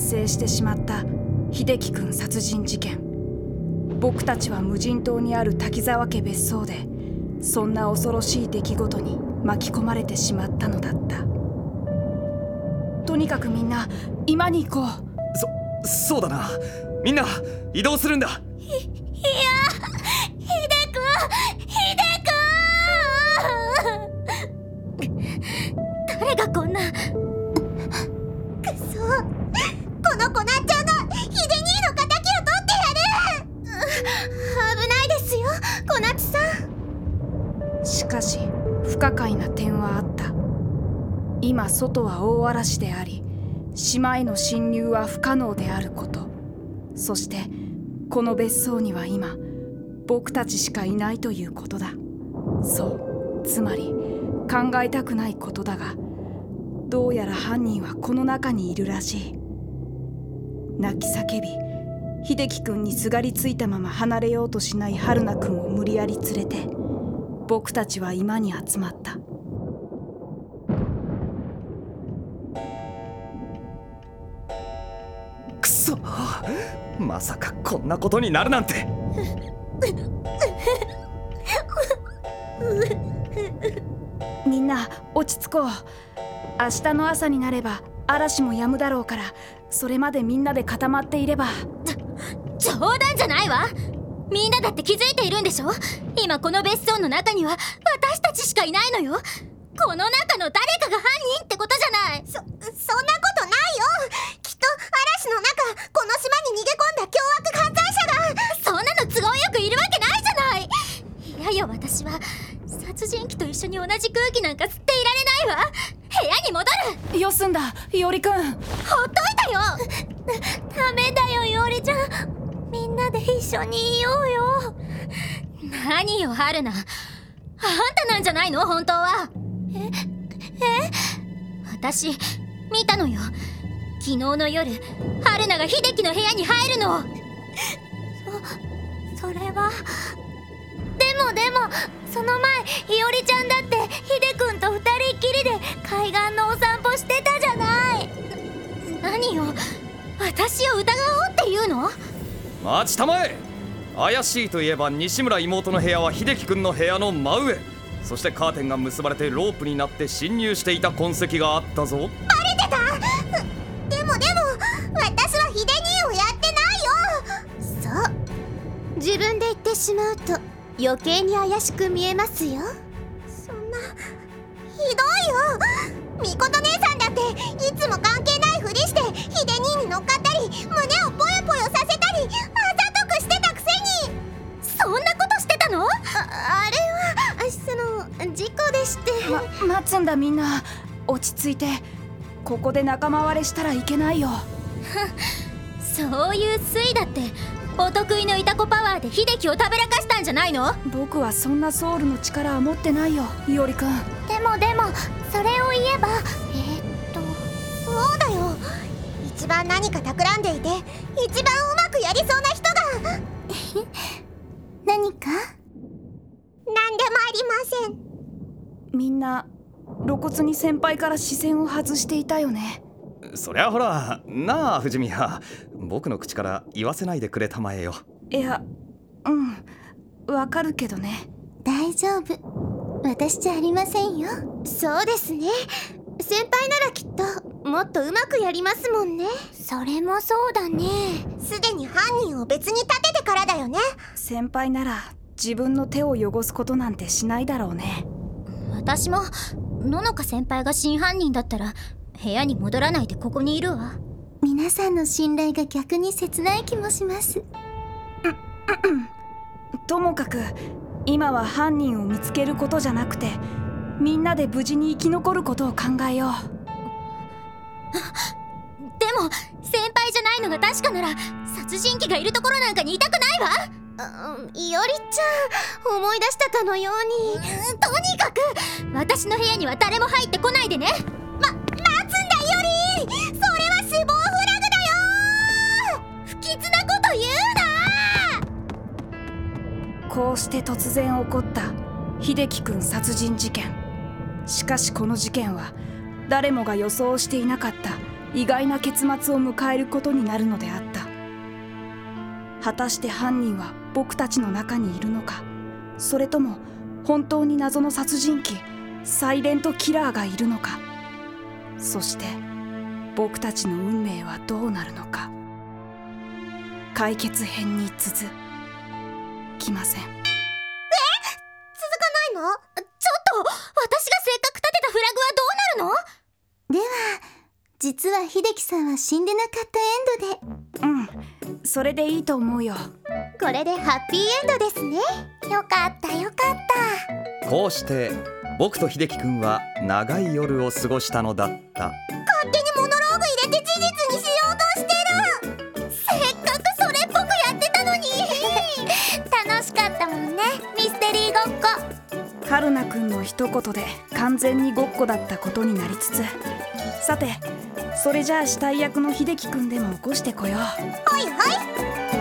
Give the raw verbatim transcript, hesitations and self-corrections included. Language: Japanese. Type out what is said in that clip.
発生してしまった秀樹くん殺人事件。僕たちは無人島にある滝沢家別荘でそんな恐ろしい出来事に巻き込まれてしまったのだった。とにかくみんな今に行こう。 そ、そうだな。みんな移動するんだ。 い、いや、秀くん、秀くん誰がこんな。くそ、このコナッチョの秀兄の敵を取ってやる。危ないですよ、コナッチさん。しかし不可解な点はあった。今外は大嵐であり、島への侵入は不可能であること、そしてこの別荘には今僕たちしかいないということだ。そう、つまり考えたくないことだが、どうやら犯人はこの中にいるらしい。泣き叫び、秀樹くんにすがりついたまま離れようとしない春菜くんを無理やり連れて僕たちは今に集まった。 くそ、まさかこんなことになるなんて。 みんな落ち着こう。明日の朝になれば嵐も止むだろうから、それまでみんなで固まっていれば。 冗談じゃないわ。みんなだって気づいているんでしょ。今この別荘の中には私たちしかいないのよ。この中の誰かが犯人ってことじゃない。そ、そんなことないよ。きっと嵐の中、この島に逃げ込んだ凶悪犯罪者が。そんなの都合よくいるわけないじゃない。いやいや、私は殺人鬼と一緒に同じ空気なんか吸っていられないわ。部屋に戻る。 よすんだ、いおりくん。 ほっといたよ。ダメだよ、いおりちゃん。みんなで一緒にいようよ。何よ、春菜。あんたなんじゃないの、本当は。え、え私、見たのよ。昨日の夜、春菜が秀樹の部屋に入るの。そ、それは。でもでも、その前、いおりちゃんだって秀くんと二人っきりで海岸のお散歩してたじゃない。な、何よ、私を疑おうっていうの？ 待ちたまえ。怪しいといえば西村妹の部屋は秀樹くんの部屋の真上。そしてカーテンが結ばれてロープになって侵入していた痕跡があったぞ。 バレてた。でもでも私は秀兄をやってないよ。そう、自分で言ってしまうと余計に怪しく見えますよ。そんなひどいよ。みこと姉さんだっていつも関係ないふりして秀兄に乗っかったり、胸をぽよぽよさせたり、あざとくしてたくせに。そんなことしてたの？あ、あれはその事故でして。 ま、待つんだ、みんな落ち着いて。ここで仲間割れしたらいけないよ。 そういう推だってお得意のイタコパワーで秀樹をたべらかしたんじゃないの？ 僕はそんなソウルの力は持ってないよ、いおりくん。 でもでもそれを言えば、えー、っとそうだよ。一番何か企んでいて一番うまくやりそうな人が何か？何でもありません。 みんな露骨に先輩から視線を外していたよね。 そりゃほらなあ、藤宮、僕の口から言わせないでくれたまえよ。 いや、うんわかるけどね。 大丈夫、私じゃありませんよ。そうですね、先輩ならきっともっとうまくやりますもんね。それもそうだね。すでに犯人を別に立ててからだよね。 先輩なら自分の手を汚すことなんてしないだろうね。 私もののか先輩が真犯人だったら部屋に戻らないでここにいるわ。皆さんの信頼が逆に切ない気もします。 ともかく今は犯人を見つけることじゃなくて、みんなで無事に生き残ることを考えよう。 でも先輩じゃないのが確かなら殺人鬼がいるところなんかにいたくないわ。あ、いおりちゃん、思い出したかのように。とにかく私の部屋には誰も入ってこないでね。ま、待つんだ、いおり。それは死亡フラグだよ。不吉なこと言うな。 こうして突然起こった秀樹くん殺人事件。しかしこの事件は誰もが予想していなかった意外な結末を迎えることになるのであった。果たして犯人は僕たちの中にいるのか、それとも本当に謎の殺人鬼サイレントキラーがいるのか。そして僕たちの運命はどうなるのか。解決編に続きません。え？ 続かないの？ちょっと、私がせっかく立てたフラグはどうなるの？では、実は秀樹さんは死んでなかったエンドで。うん、それでいいと思うよ。 これでハッピーエンドですね。よかったよかった。 こうして僕と秀樹くんは長い夜を過ごしたのだった。 勝手にモノローグ入れて事実にしようとしてる。せっかくそれっぽくやってたのに楽しかったもんね、ミステリーごっこ。 春菜くんの一言で完全にごっこだったことになりつつ、さてそれじゃあ死体役の秀樹くんでも起こしてこよう。 はいはい。